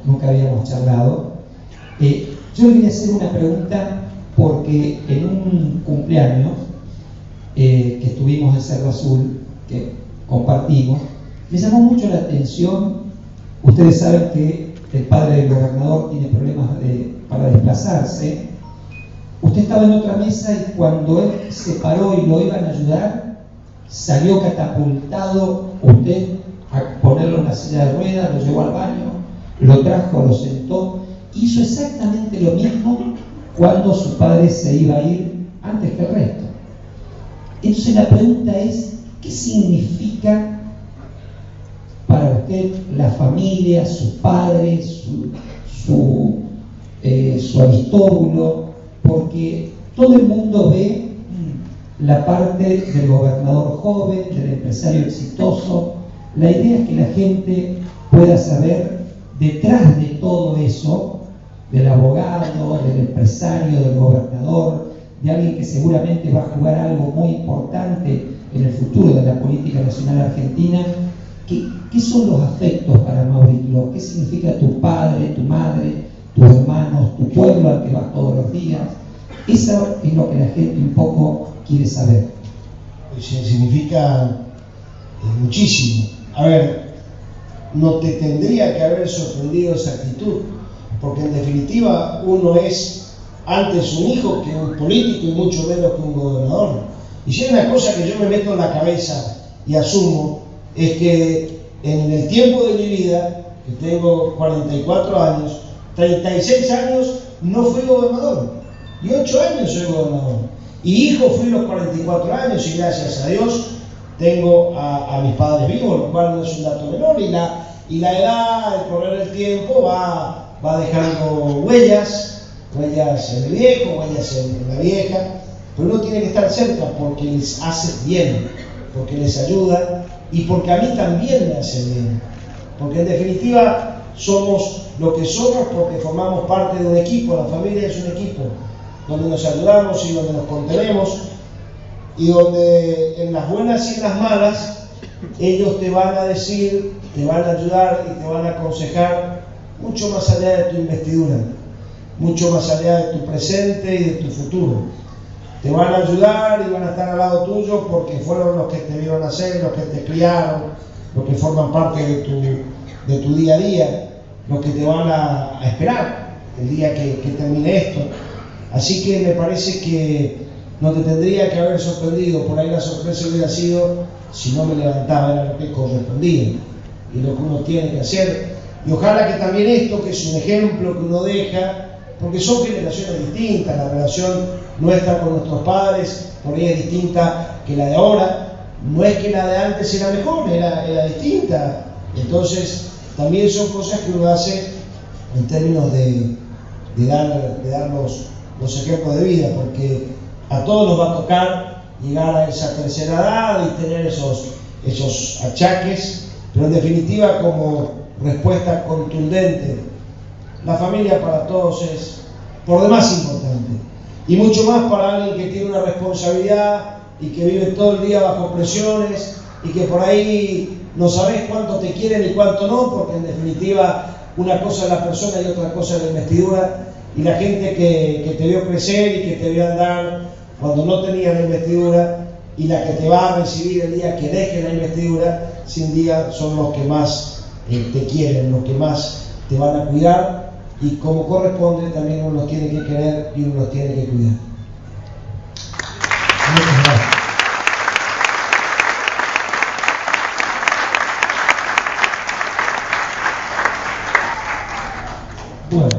nunca habíamos charlado. Yo le quería hacer una pregunta porque en un cumpleaños que estuvimos en Cerro Azul, que compartimos, me llamó mucho la atención. Ustedes saben que el padre del gobernador tiene problemas para desplazarse. Usted estaba en otra mesa y cuando él se paró y lo iban a ayudar, salió catapultado usted a ponerlo en la silla de ruedas, lo llevó al baño, lo trajo, lo sentó. Hizo exactamente lo mismo cuando su padre se iba a ir antes que el resto. Entonces la pregunta es, ¿qué significa para usted la familia, su padre, su aristóbulo? Porque todo el mundo ve la parte del gobernador joven, del empresario exitoso. La idea es que la gente pueda saber detrás de todo eso, del abogado, del empresario, del gobernador, de alguien que seguramente va a jugar algo muy importante en el futuro de la política nacional argentina. ¿Qué son los afectos para Mauricio? ¿Qué significa tu padre, tu madre, tus hermanos, tu pueblo al que vas todos los días? Eso es lo que la gente un poco quiere saber. Significa muchísimo. A ver, no te tendría que haber sorprendido esa actitud, porque en definitiva uno es antes un hijo que un político y mucho menos que un gobernador. Y si hay una cosa que yo me meto en la cabeza y asumo, es que en el tiempo de mi vida, que tengo 44 años, 36 años no fui gobernador, y 8 años soy gobernador, y hijo fui los 44 años, y gracias a Dios tengo a mis padres vivos, lo cual no es un dato menor, y la edad, el correr del tiempo va dejando huellas en el viejo, huellas en la vieja, pero uno tiene que estar cerca porque les hace bien, porque les ayuda y porque a mí también me hace bien, porque en definitiva somos lo que somos porque formamos parte de un equipo. La familia es un equipo donde nos ayudamos y donde nos contenemos, y donde en las buenas y en las malas ellos te van a decir, te van a ayudar y te van a aconsejar mucho más allá de tu investidura, mucho más allá de tu presente y de tu futuro. Te van a ayudar y van a estar al lado tuyo porque fueron los que te vieron nacer, los que te criaron, los que forman parte de tu día a día, los que te van a esperar el día que termine esto. Así que me parece que no te tendría que haber sorprendido. Por ahí la sorpresa hubiera sido si no me levantaba, era lo que correspondía y lo que uno tiene que hacer. Y ojalá que también esto, que es un ejemplo que uno deja, porque son generaciones distintas, la relación nuestra con nuestros padres por ahí es distinta que la de ahora, no es que la de antes era mejor, era distinta. Entonces también son cosas que uno hace en términos de dar los ejemplos de vida, porque a todos nos va a tocar llegar a esa tercera edad y tener esos achaques, pero en definitiva, como respuesta contundente, la familia para todos es por demás importante, y mucho más para alguien que tiene una responsabilidad y que vive todo el día bajo presiones y que por ahí no sabes cuánto te quieren y cuánto no, porque en definitiva una cosa es la persona y otra cosa es la investidura, y la gente que te vio crecer y que te vio andar cuando no tenías la investidura, y la que te va a recibir el día que dejes la investidura, sin día son los que más te quieren, los que más te van a cuidar, y como corresponde también uno los tiene que querer y uno los tiene que cuidar. Muchas gracias. Bueno.